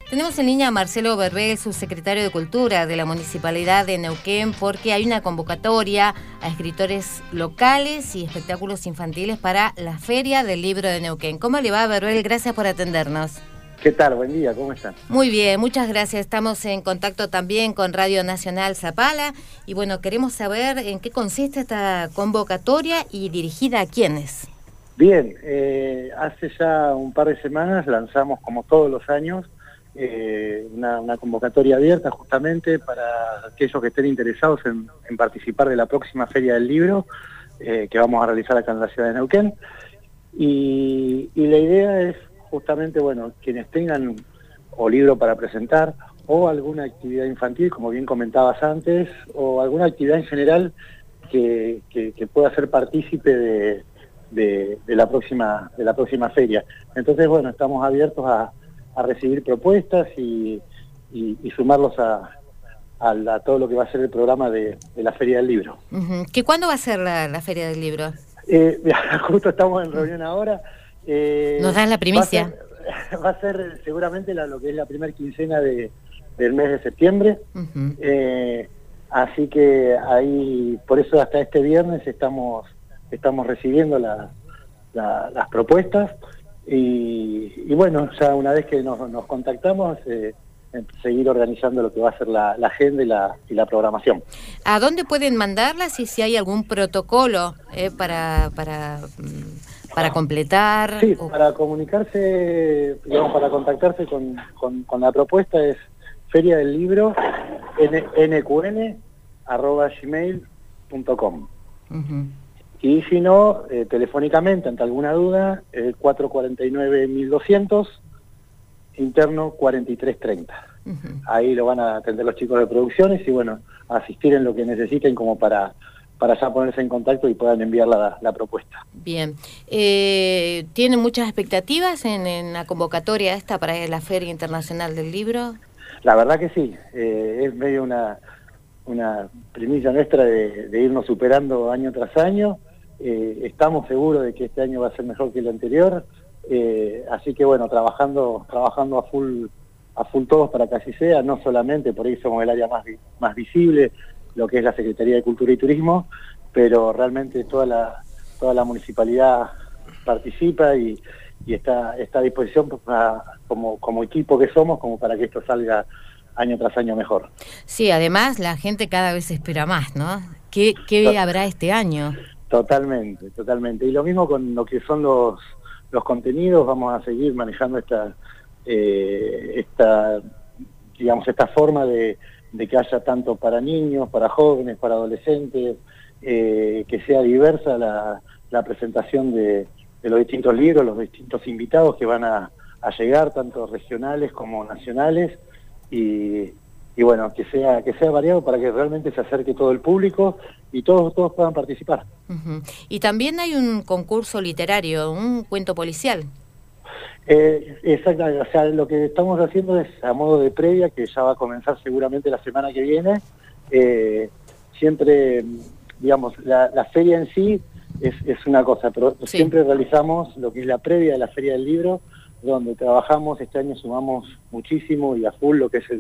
Tenemos en línea a Marcelo Berbel, subsecretario de Cultura de la Municipalidad de Neuquén, porque hay una convocatoria a escritores locales y espectáculos infantiles para la Feria del Libro de Neuquén. ¿Cómo le va, Berbel? Gracias por atendernos. ¿Qué tal? Buen día, ¿cómo están? Muy bien, muchas gracias. Estamos en contacto también con Radio Nacional Zapala y bueno, queremos saber en qué consiste esta convocatoria y dirigida a quiénes. Bien, hace ya un par de semanas lanzamos, como todos los años, una convocatoria abierta justamente para aquellos que estén interesados en participar de la próxima Feria del Libro que vamos a realizar acá en la ciudad de Neuquén. Y la idea es justamente, bueno, quienes tengan o libro para presentar o alguna actividad infantil, como bien comentabas antes, o alguna actividad en general que pueda ser partícipe de la próxima feria. Entonces, bueno, estamos abiertos a recibir propuestas y sumarlos a todo lo que va a ser el programa de la Feria del Libro. ¿Que cuándo va a ser la Feria del Libro? Justo estamos en reunión ahora. ¿Nos dan la primicia? Va a ser seguramente lo que es la primera quincena del mes de septiembre. Así que ahí, por eso hasta este viernes estamos recibiendo las propuestas y bueno, ya una vez que nos contactamos, seguir organizando lo que va a ser la agenda y la programación. ¿A dónde pueden mandarlas y si hay algún protocolo para completar? Sí, para comunicarse, digamos, para contactarse con la propuesta es Feria del Libro nqn@gmail.com. Y si no, telefónicamente, ante alguna duda, 449-1200, interno 4330. Ahí lo van a atender los chicos de producciones y bueno, asistir en lo que necesiten como para ya ponerse en contacto y puedan enviar la propuesta. Bien. ¿Tienen muchas expectativas en la convocatoria esta para la Feria Internacional del Libro? La verdad que sí, es medio una primicia nuestra de irnos superando año tras año. Estamos seguros de que este año va a ser mejor que el anterior, así que bueno, trabajando a full todos para que así sea, no solamente, por ahí somos el área más visible, lo que es la Secretaría de Cultura y Turismo, pero realmente toda la municipalidad participa y está a disposición como equipo que somos, como para que esto salga año tras año mejor. Sí, además la gente cada vez espera más, ¿no? ¿Qué habrá este año? Totalmente. Y lo mismo con lo que son los contenidos, vamos a seguir manejando esta forma de que haya tanto para niños, para jóvenes, para adolescentes, que sea diversa la presentación de los distintos libros, los distintos invitados que van a llegar, tanto regionales como nacionales, y bueno, que sea variado para que realmente se acerque todo el público y todos puedan participar. Y también hay un concurso literario, un cuento policial. Exactamente, o sea, lo que estamos haciendo es a modo de previa, que ya va a comenzar seguramente la semana que viene. Siempre, digamos, la feria en sí es una cosa, pero sí, siempre realizamos lo que es la previa de la Feria del Libro, donde trabajamos. Este año sumamos muchísimo y a full lo que es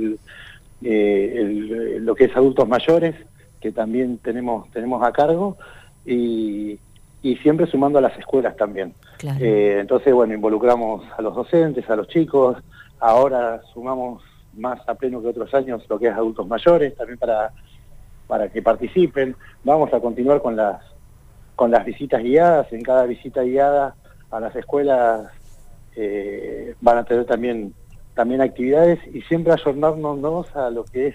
lo que es adultos mayores, que también tenemos a cargo, y siempre sumando a las escuelas también. Claro. Entonces, bueno, involucramos a los docentes, a los chicos. Ahora sumamos más a pleno que otros años lo que es adultos mayores, también para que participen. Vamos a continuar con las visitas guiadas. En cada visita guiada a las escuelas van a tener también actividades, y siempre ayornarnos a lo que es,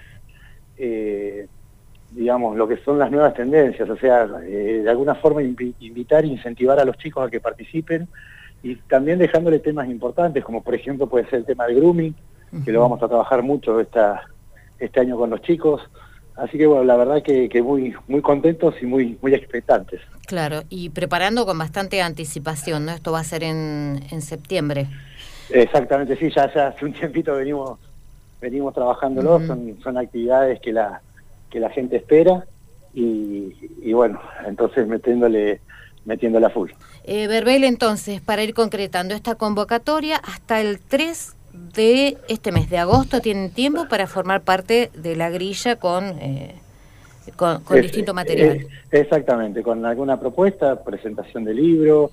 digamos, lo que son las nuevas tendencias, o sea, de alguna forma invitar e incentivar a los chicos a que participen, y también dejándole temas importantes, como por ejemplo puede ser el tema del grooming, que lo vamos a trabajar mucho este año con los chicos. Así que bueno, la verdad que muy contentos y muy expectantes. Claro, y preparando con bastante anticipación, ¿no? Esto va a ser en septiembre. Exactamente, sí, ya hace un tiempito venimos trabajándolo. Son actividades que la gente espera y bueno, entonces metiéndole a full. Berbel, entonces, para ir concretando esta convocatoria, hasta el 3 de este mes de agosto tienen tiempo para formar parte de la grilla con distinto material. Exactamente, con alguna propuesta, presentación de libro,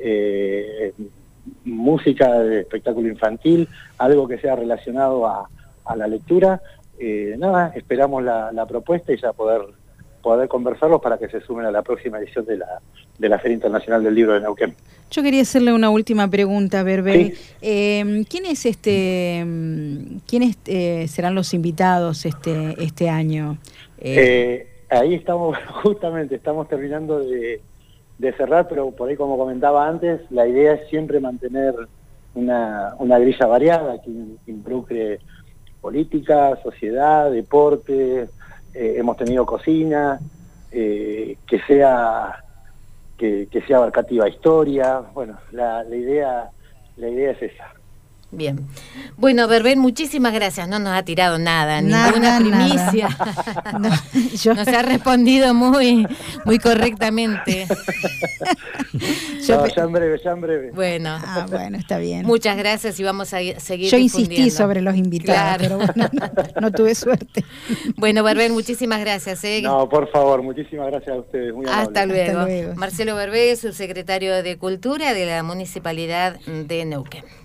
música de espectáculo infantil, algo que sea relacionado a la lectura. Nada, esperamos la propuesta y ya poder conversarlos para que se sumen a la próxima edición de la Feria Internacional del Libro de Neuquén. Yo quería hacerle una última pregunta, Berbel. Sí. ¿Quiénes serán los invitados este año? Ahí estamos, justamente, estamos terminando de cerrar, pero por ahí, como comentaba antes, la idea es siempre mantener una grilla variada que involucre política, sociedad, deporte, hemos tenido cocina, que sea abarcativa, historia. Bueno, la idea es esa. Bien. Bueno, Berbel, muchísimas gracias. No nos ha tirado ninguna primicia. Nos ha respondido muy correctamente. Ya en breve. Bueno. Bueno, está bien. Muchas gracias y vamos a seguir Yo difundiendo. insistí sobre los invitados, pero bueno, no tuve suerte. Bueno, Berbel, muchísimas gracias. No, por favor, muchísimas gracias a ustedes. Muy amable. Hasta luego. Marcelo Berbel, subsecretario de Cultura de la Municipalidad de Neuquén.